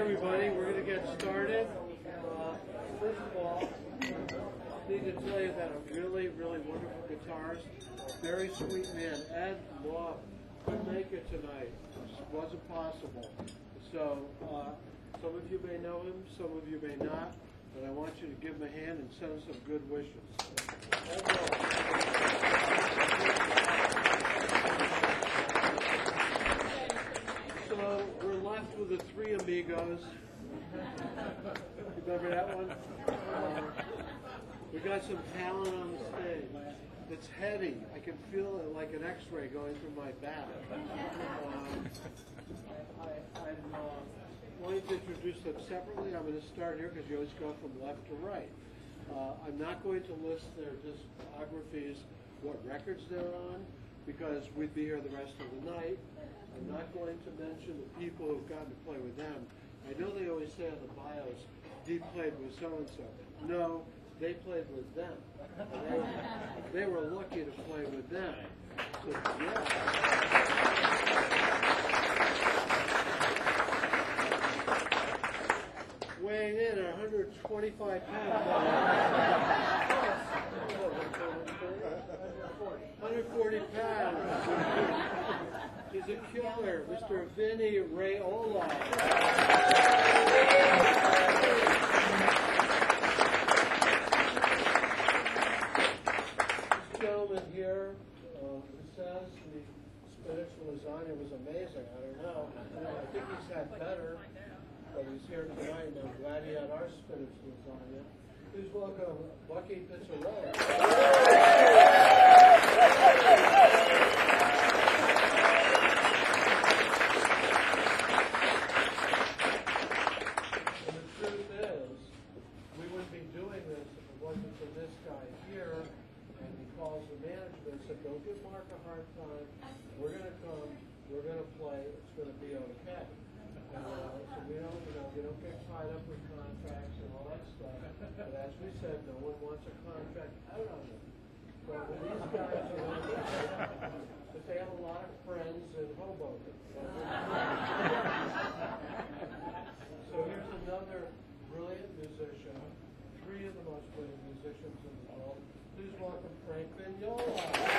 everybody. We're going to get started. First of all, I need to tell you that a really, really wonderful guitarist, very sweet man, Ed Love, couldn't make it tonight. It wasn't possible. So, some of you may know him, some of you may not, but I want you to give him a hand and send him some good wishes. So we're left with the Three Amigos. You remember that one? We got some talent on the stage. It's heavy. I can feel it like an X-ray going through my back. I'm going to introduce them separately. I'm going to start here because you always go from left to right. I'm not going to list their discographies, what records they're on, because we'd be here the rest of the night. I'm not going to mention the people who've gotten to play with them. I know they always say on the bios, Dee played with so-and-so. No, they played with them. They were lucky to play with them. So, yeah. Weighing in at 125 pounds. 140 pounds. He's a killer, Mr. Vinny Raiola. This gentleman here who says the spinach lasagna was amazing. I don't know. I think he's had better, but he's here tonight, and I'm glad he had our spinach lasagna. Please welcome Bucky Pizzarella. Don't give Mark a hard time. We're going to come. We're going to play. It's going to be okay. So we don't get tied up with contracts and all that stuff. But as we said, no one wants a contract out on them. But with these guys, but they have a lot of friends in Hoboken. So here's another brilliant musician. Three of the most brilliant musicians in the world. Please welcome Frank Vignola.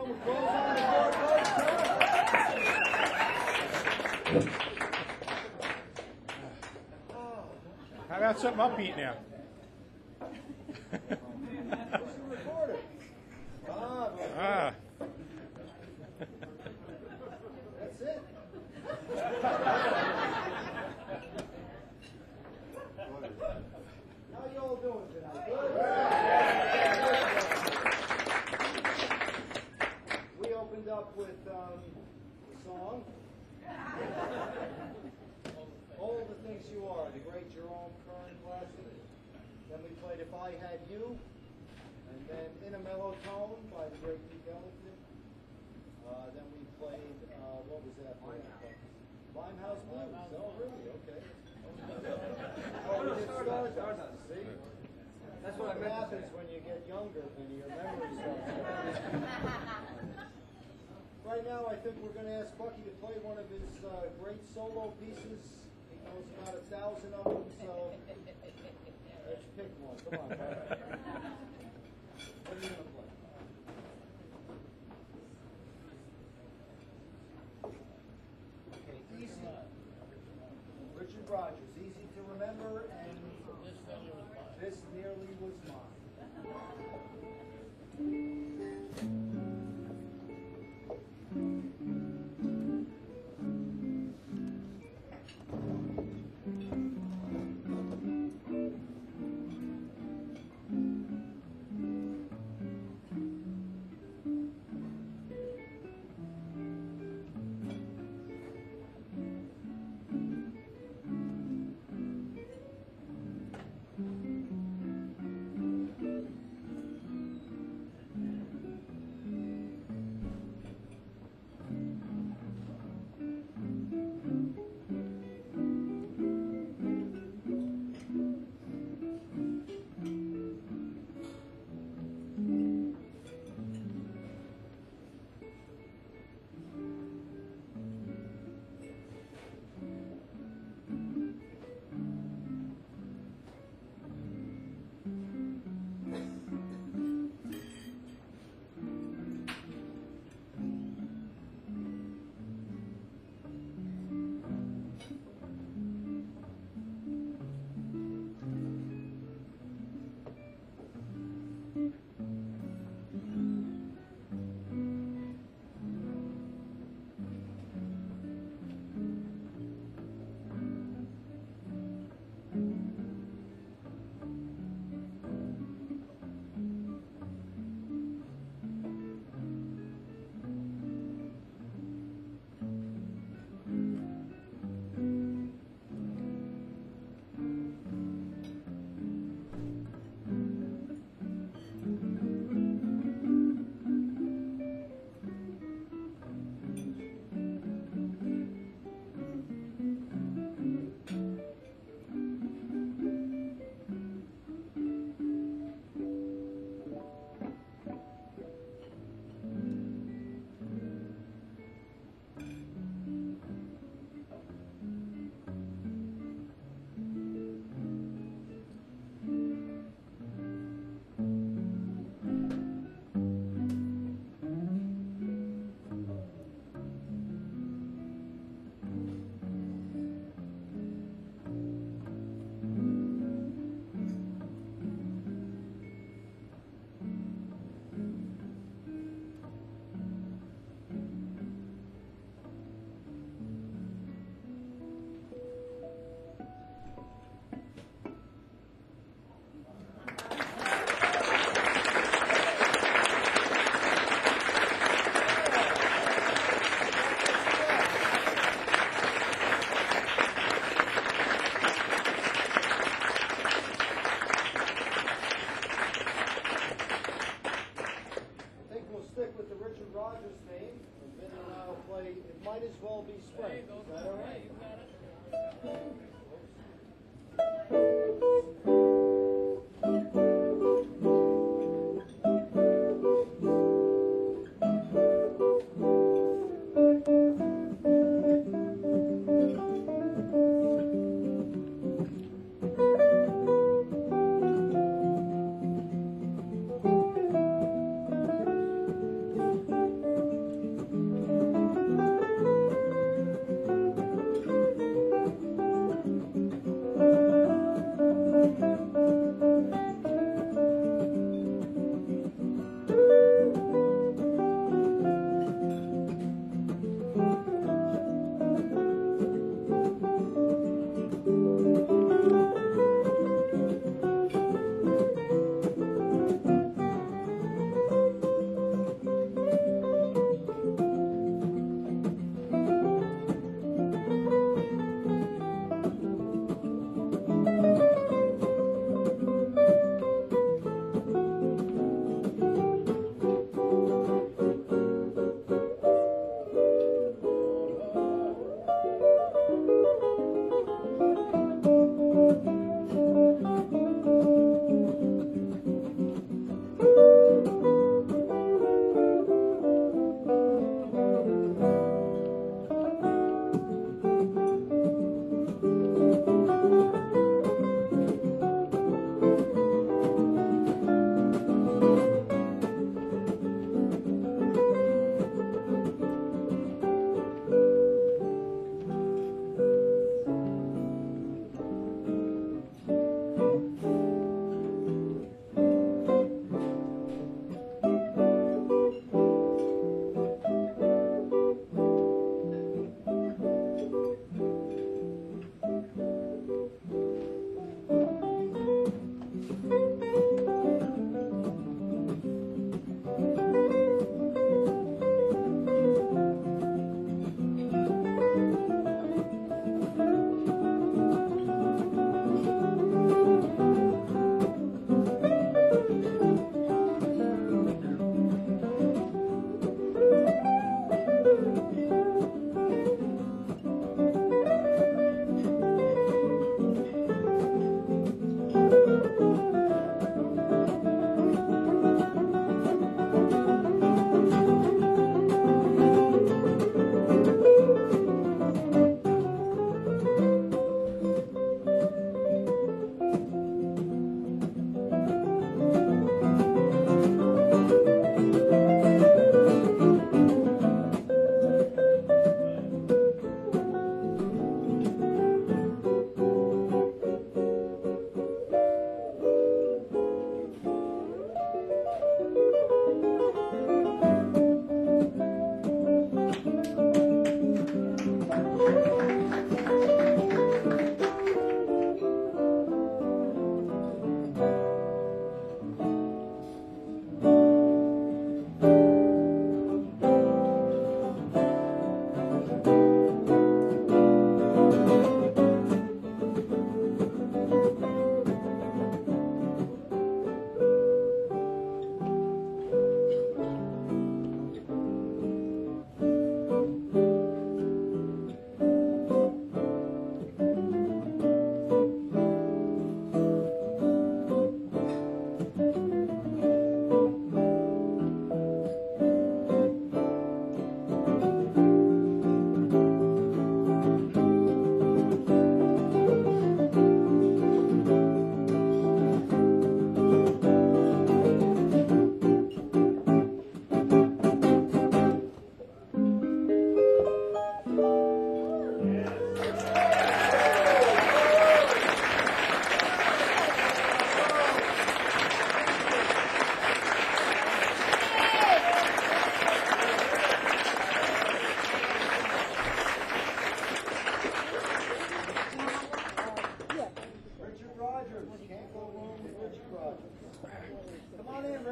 gentlemen, we close on the board. How about something upbeat now? Recorder. Ah. That's it. How you all doing tonight? Good? We opened up with the song, All the Things You Are, the great Jerome Kern classic. Then we played If I Had You, and then In a Mellow Tone by the great Duke Ellington. Then we played, what was that? Limehouse Blues. Oh, really? Okay. Oh, we did Stardust. See? That's what I meant to happens when you get younger and your memory starts going. Right now, I think we're going to ask Bucky to play one of his great solo pieces. He knows about 1,000 of them, so let's pick one. Come on, Bucky. What are you going to play? Okay, easy. Richard Rogers, easy to remember, and this nearly was mine.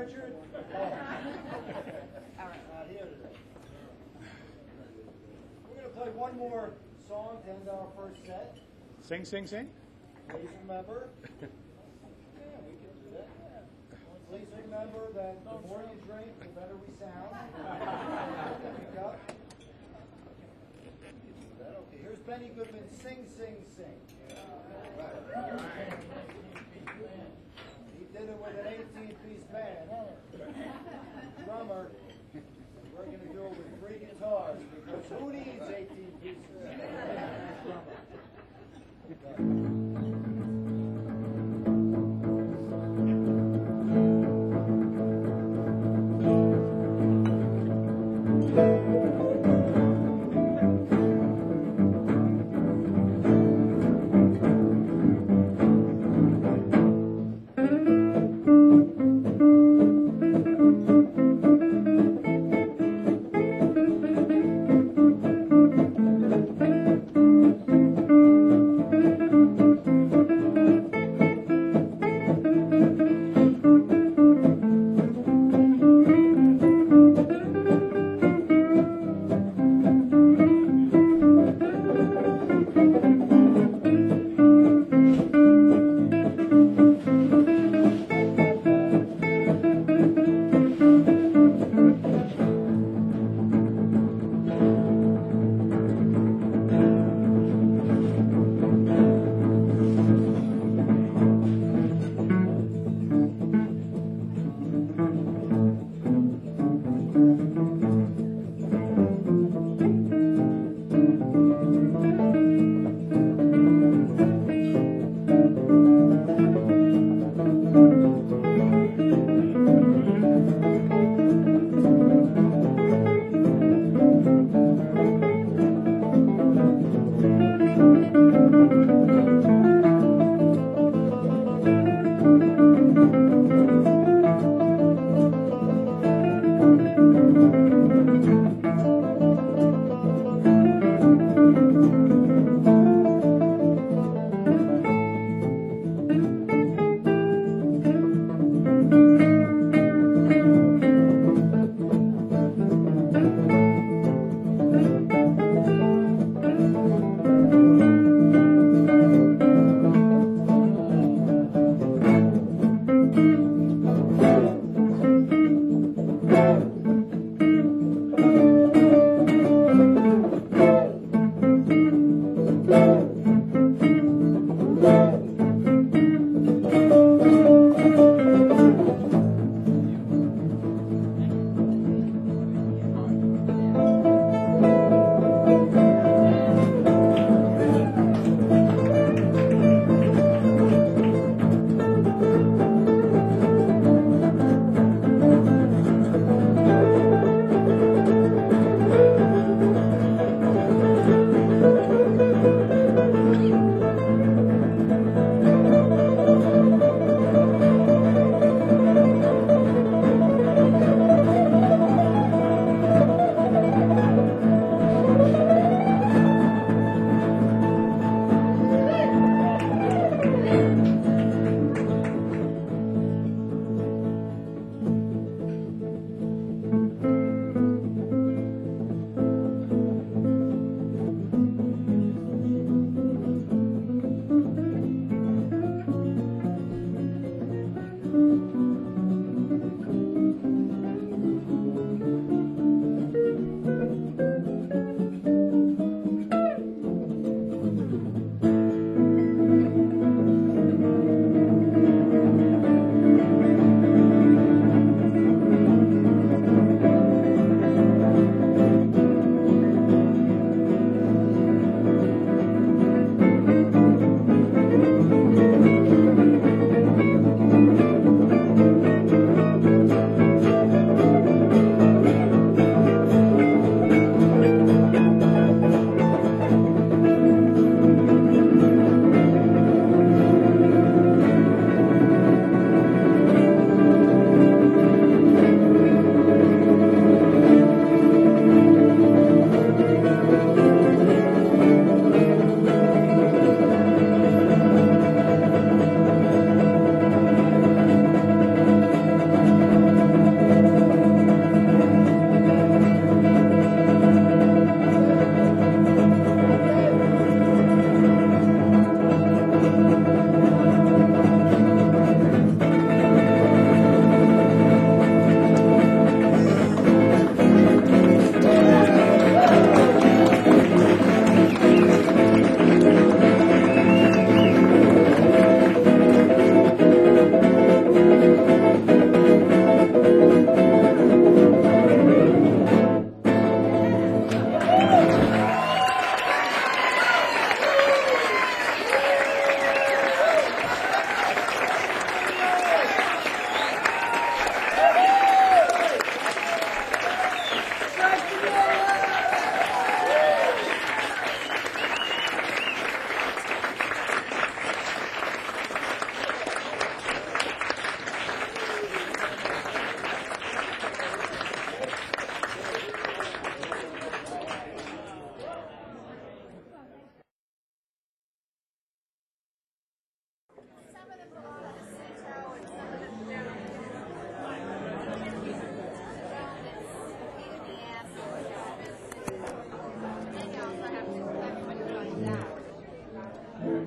Richard? Not here today. We're going to play one more song to end our first set. Sing, sing, sing. Please remember. Yeah, we can do that. Please remember that the more you drink, the better we sound. Pick up. Okay, here's Benny Goodman. Sing, sing, sing. He did it with an 18-piece band. Drummer. We're going to do it with 3 guitars because who needs 18 pieces?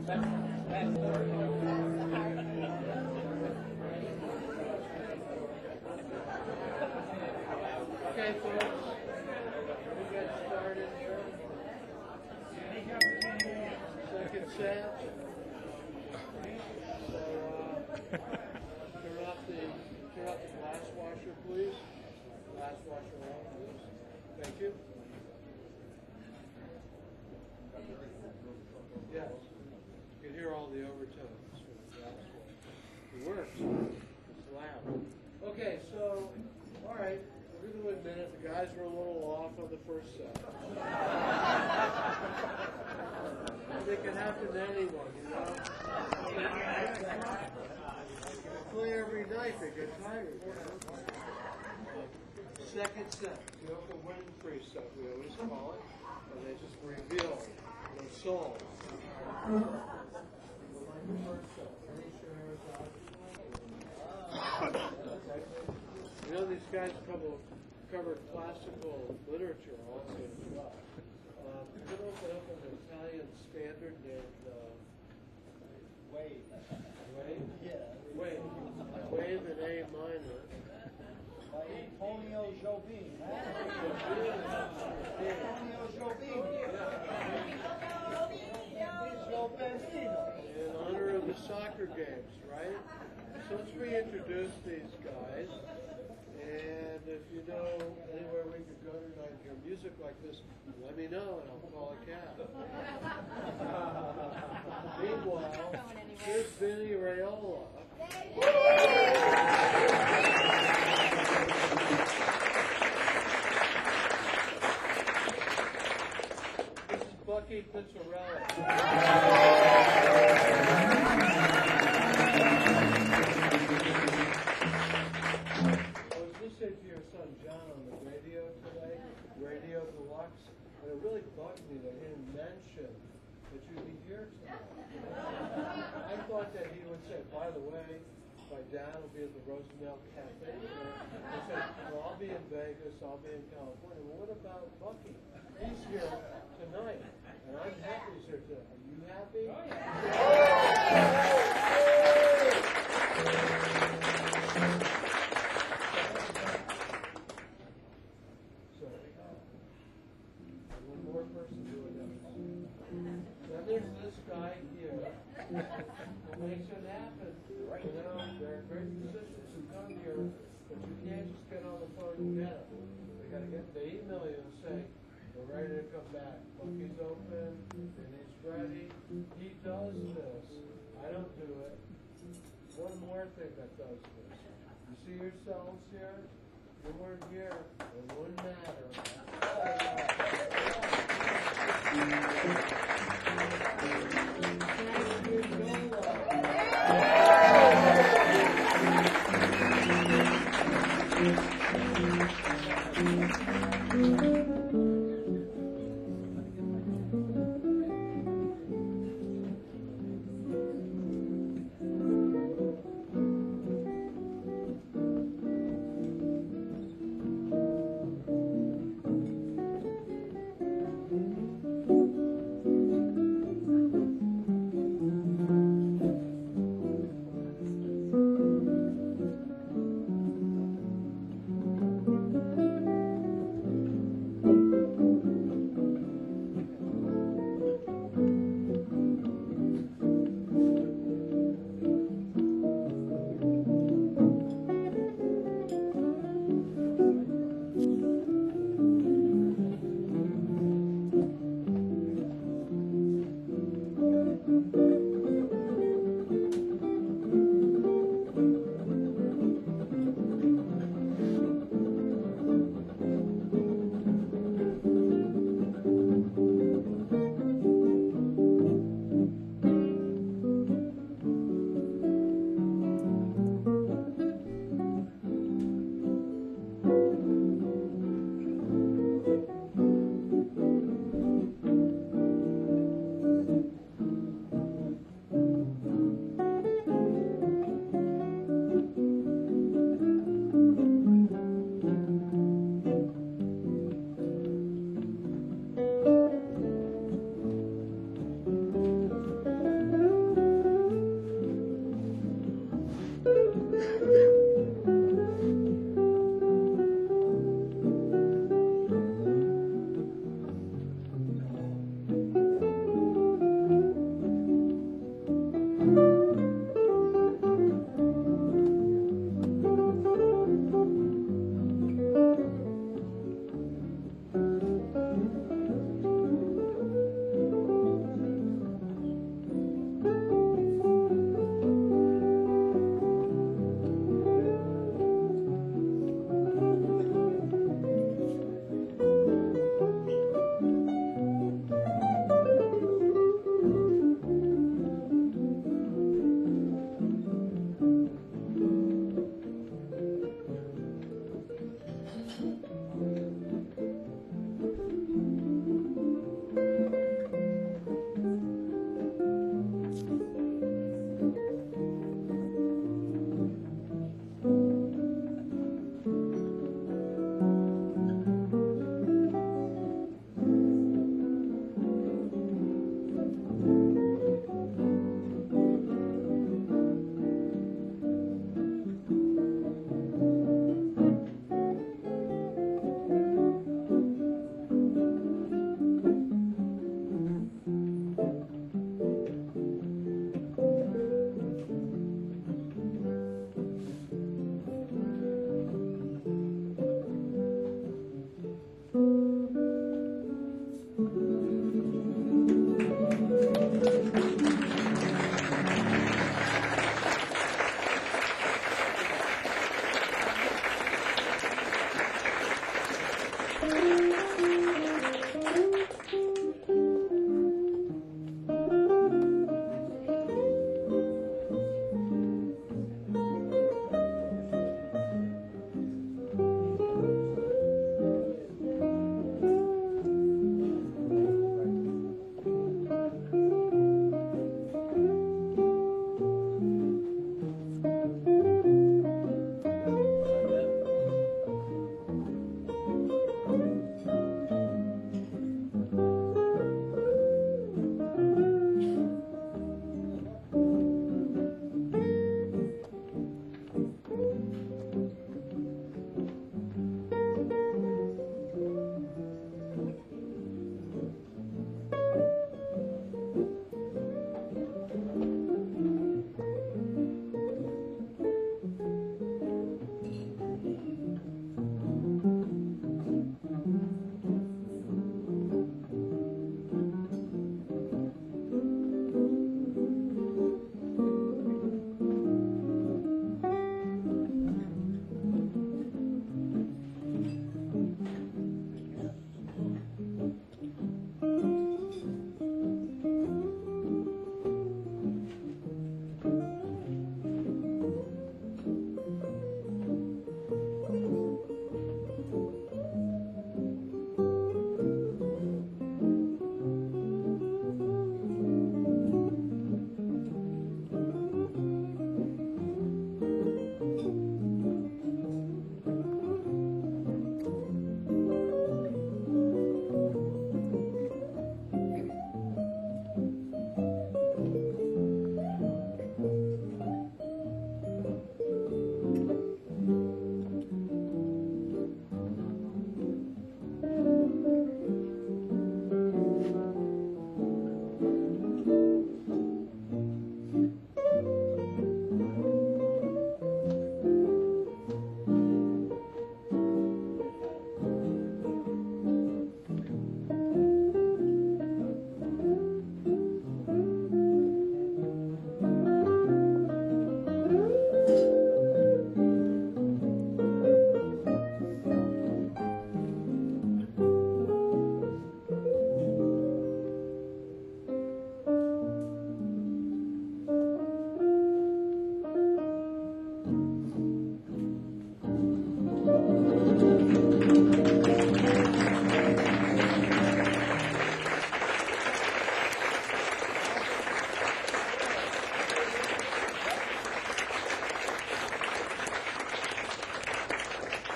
Okay, folks, we get started here. Second set. So, turn off the glass washer, please. Glass washer on, please. Thank you. Yes, you can hear all the overtones from the glass washer. It works. It's loud. Okay, so, all right. We're going to admit it. The guys were a little off on the first set. It can happen to anyone, you know. You play every night, they get tired. You know? Second set, the Oprah Winfrey set, we always call it, and they just reveal their soul. Like the first set, any shares out. You know, these guys cover classical literature also as well. We're going to open up an Italian standard named Wave. Wave? Yeah. Wave. Wave in A minor. By Antonio Jobim. Antonio Jobim. Jobim. In honor of the soccer games, right? Since we introduced these guys, and if you know anywhere we could go tonight and hear music like this, let me know and I'll call a cab. Meanwhile, here's Vinny Raiola. This is Bucky Pizzarella. To your son John on the radio today, Radio Deluxe, and it really bugged me that he didn't mention that you'd be here tonight. I thought that he would say, by the way, my dad will be at the Rosenell Cafe. I said, well, I'll be in Vegas, I'll be in California. Well, what about Bucky? He's here tonight, and I'm happy he's here tonight. Are you happy? There's this guy here who makes it happen. You know, there are great musicians who come here, but you can't just get on the phone and get them. They email you and say, we're ready to come back. Bucky's open, and he's ready. He does this. I don't do it. One more thing that does this. You see yourselves here? You weren't here. It wouldn't matter.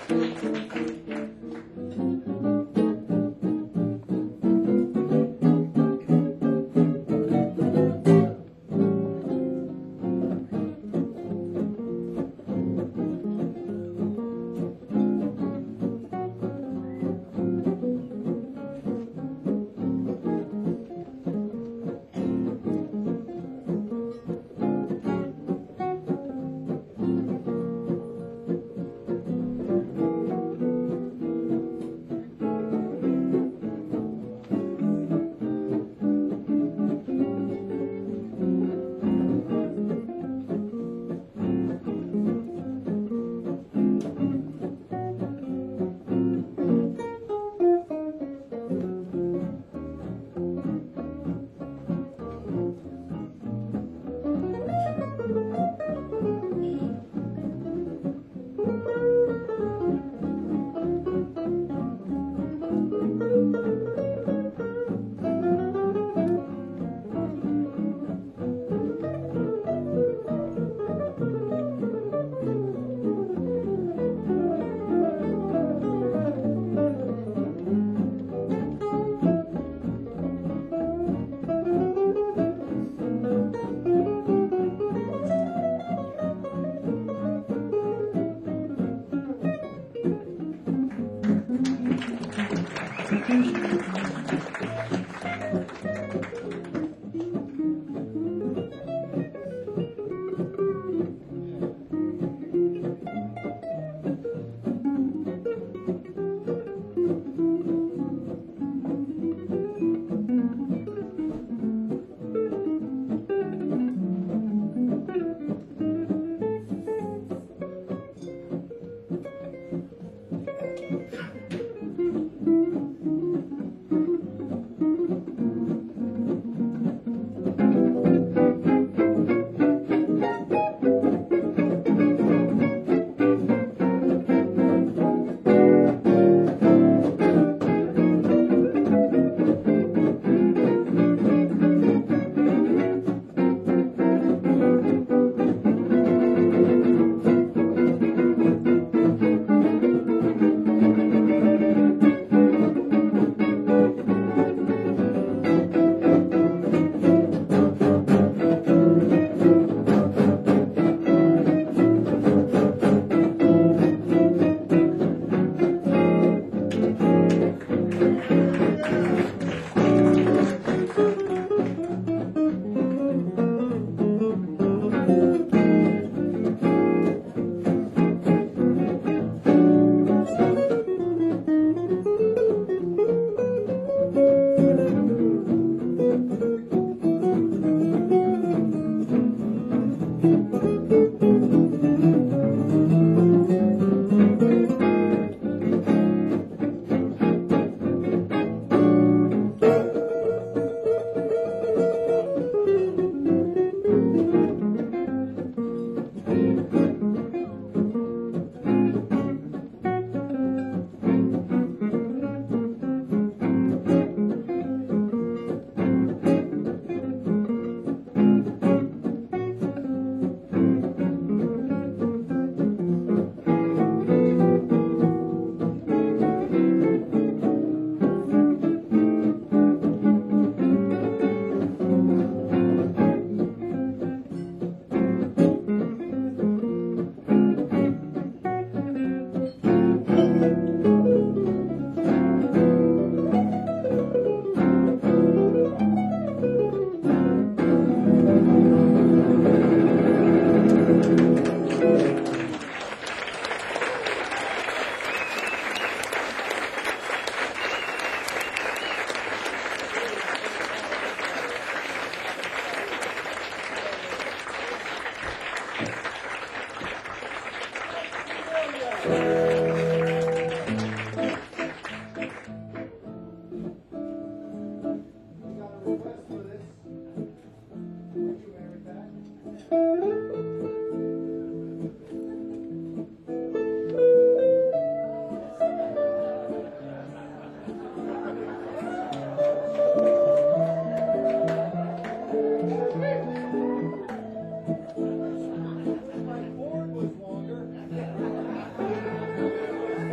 My board was longer.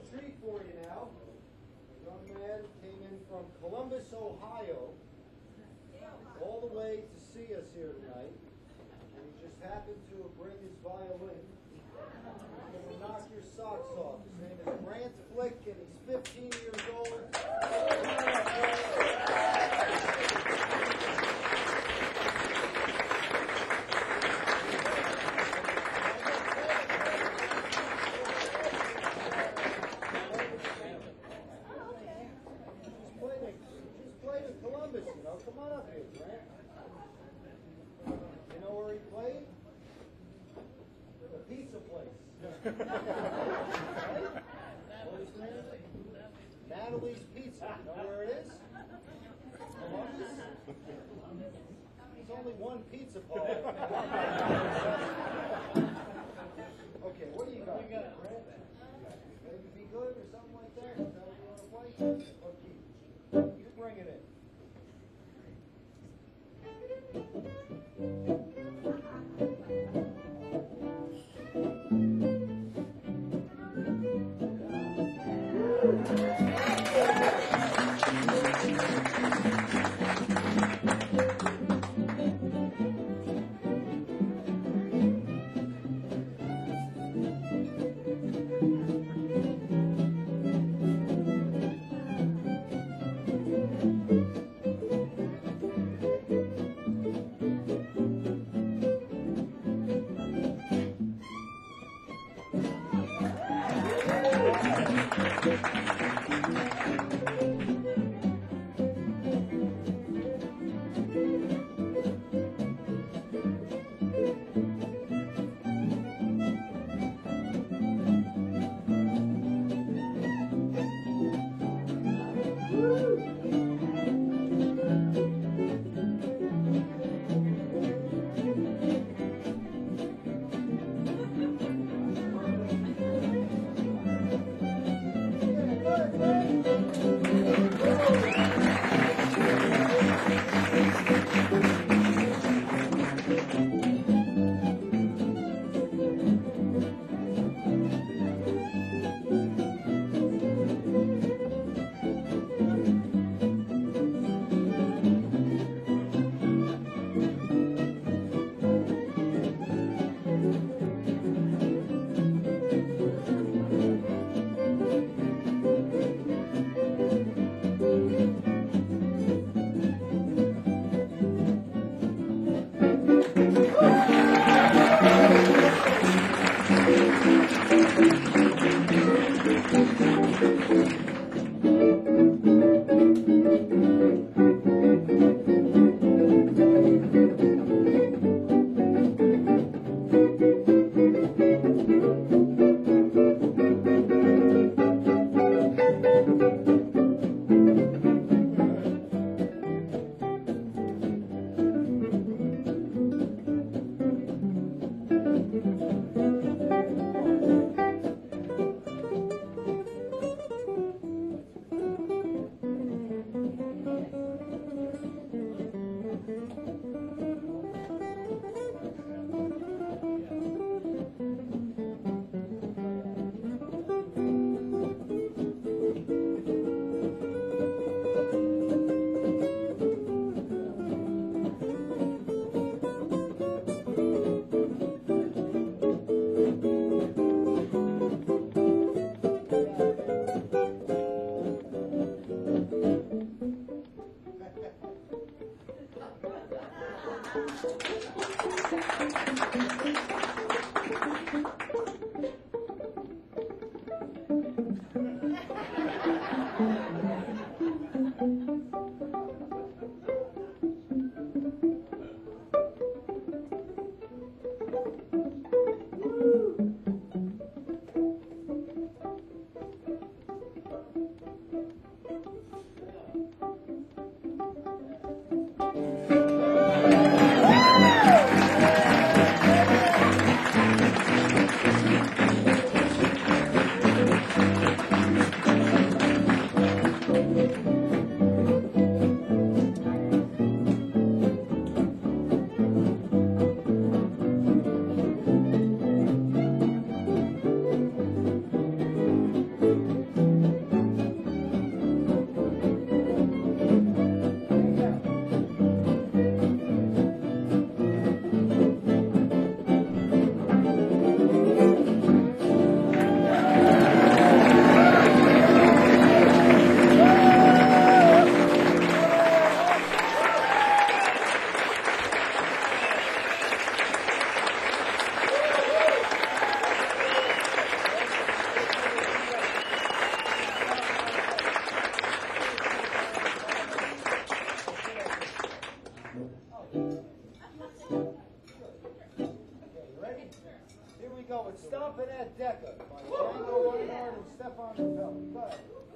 treat for you now. A young man came in from Columbus, Ohio, all the way to see us here tonight. And he just happened to bring his violin. He's going to knock your socks off. His name is Grant Flick, and he's 15 years old. Just played in Columbus, you know. Come on up here, Grant. You know where he played? The pizza place. Right? What is his name? Natalie's Pizza. You know where it is? Columbus? There's only one pizza parlor. Okay, what do you got? Grant? Maybe Be Good or something like that? Is that what you want to play? Okay. You bring it in. Good. Jumping at Decker by Django Reinhardt and Stefan Capelli. Go ahead.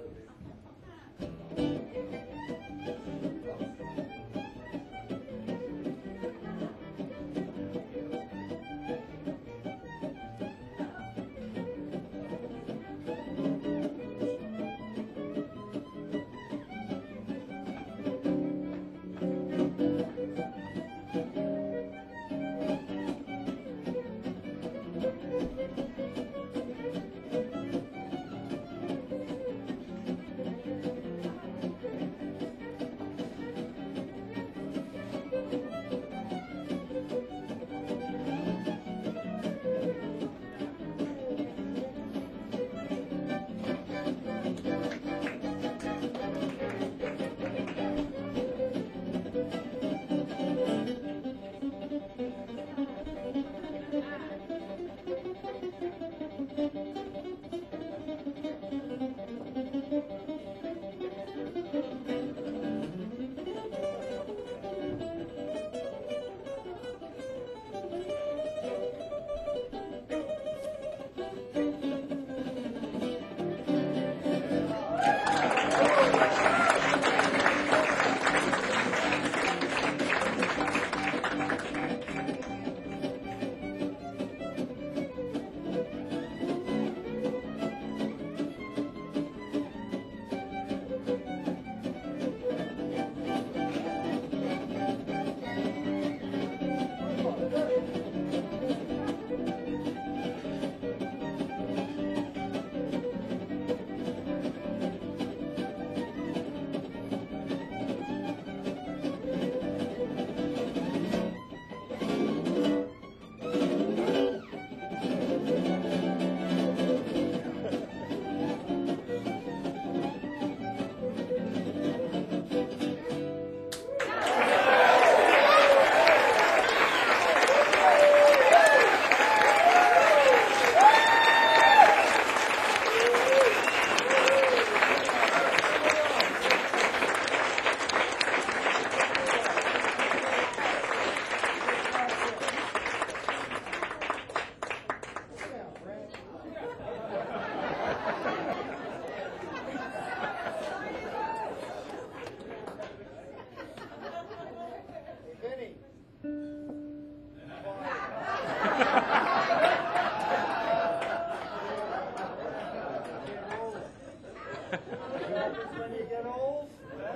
When you get old,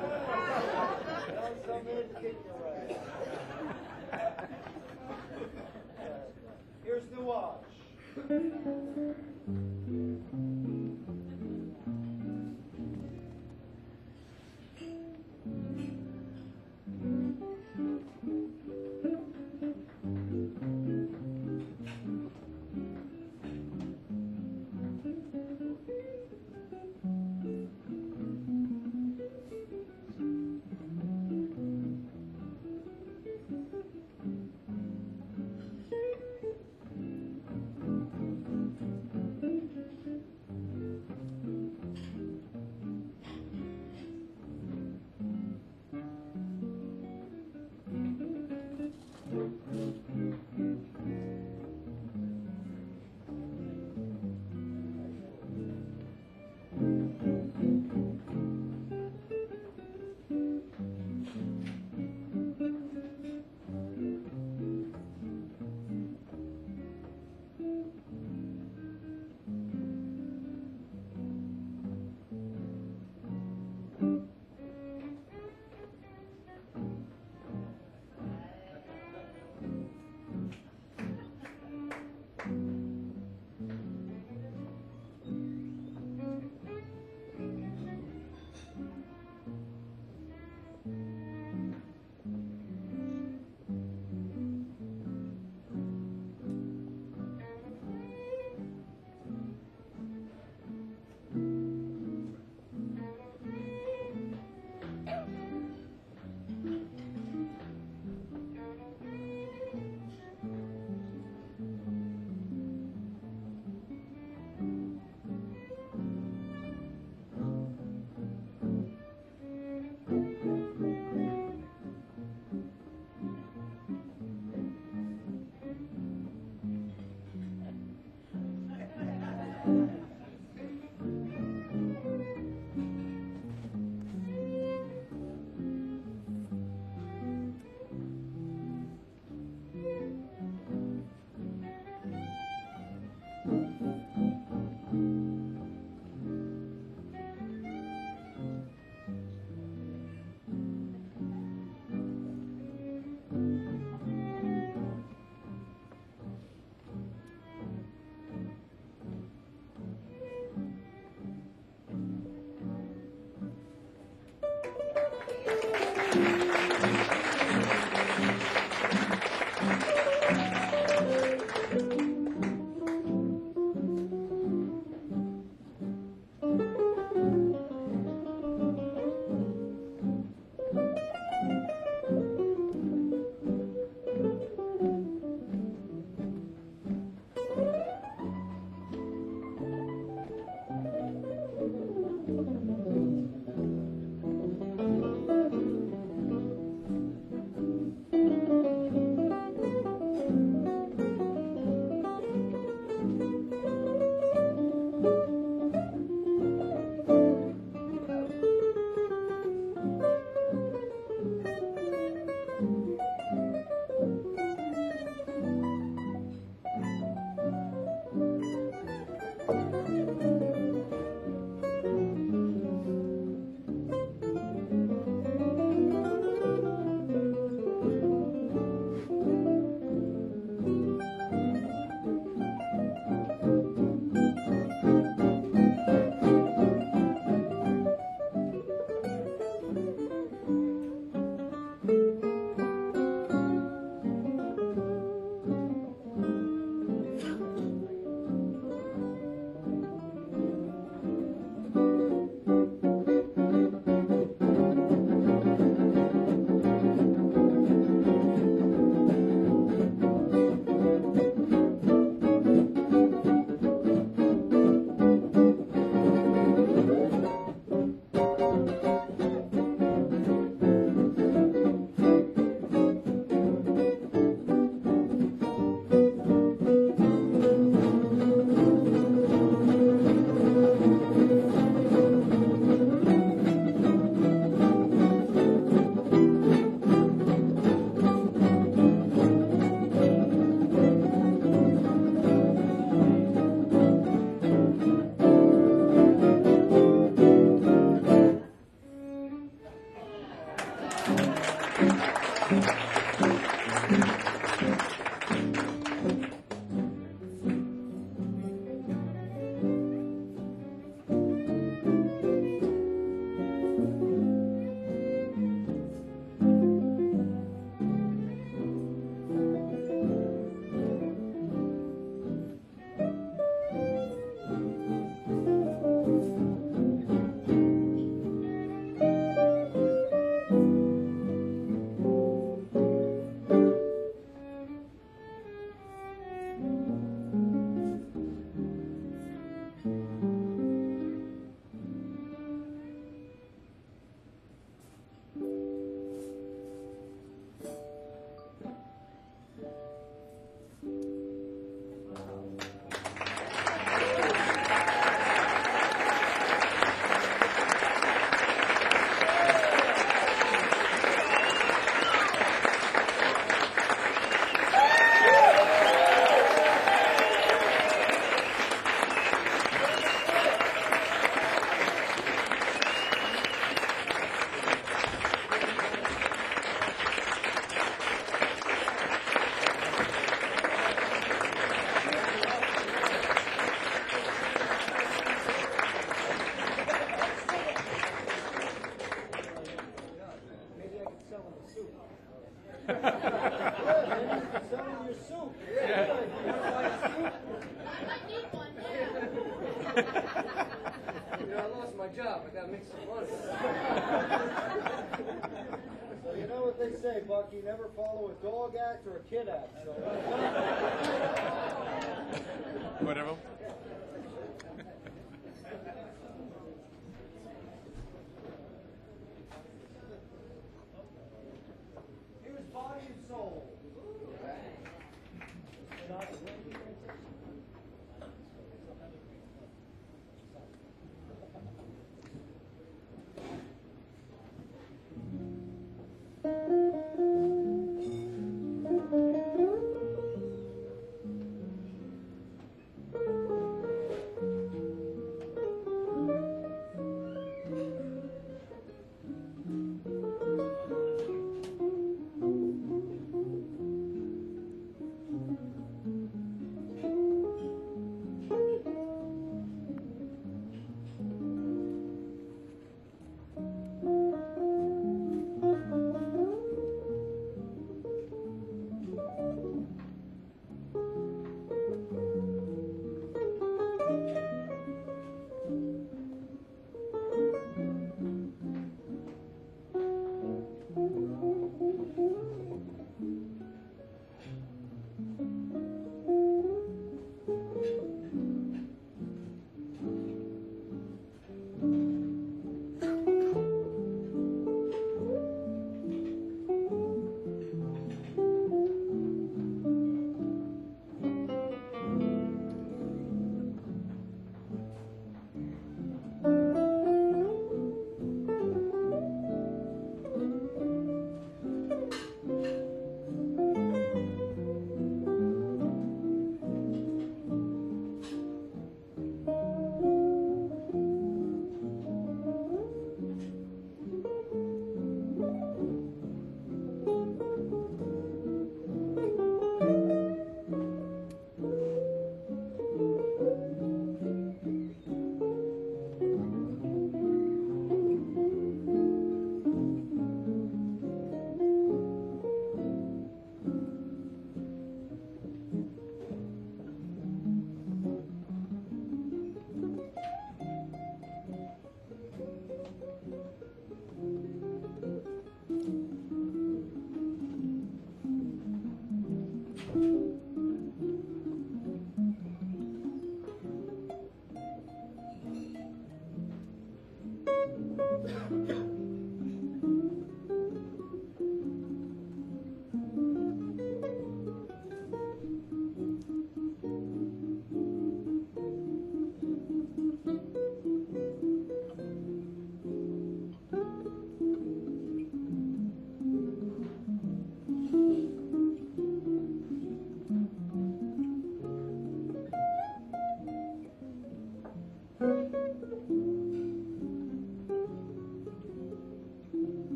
don't come in to kick your ass. Here's Nuage. You know, I lost my job. I gotta make some money. So you know what they say, Bucky, never follow a dog act or a kid act. So. Whatever. Here's Body and Soul.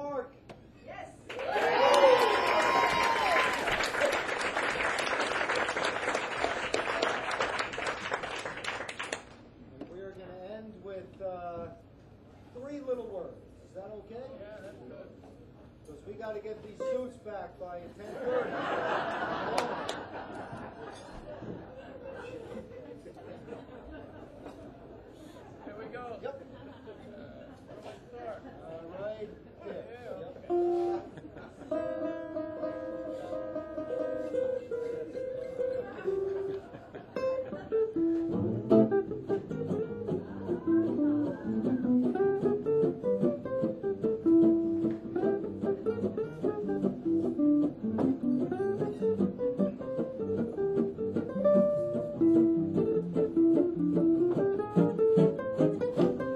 Mark? And we are going to end with 3 little words. Is that okay? Yeah, that's good. Because we got to get these suits back by 10:30. Here we go. Yep. All right. Yep.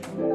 Thank you.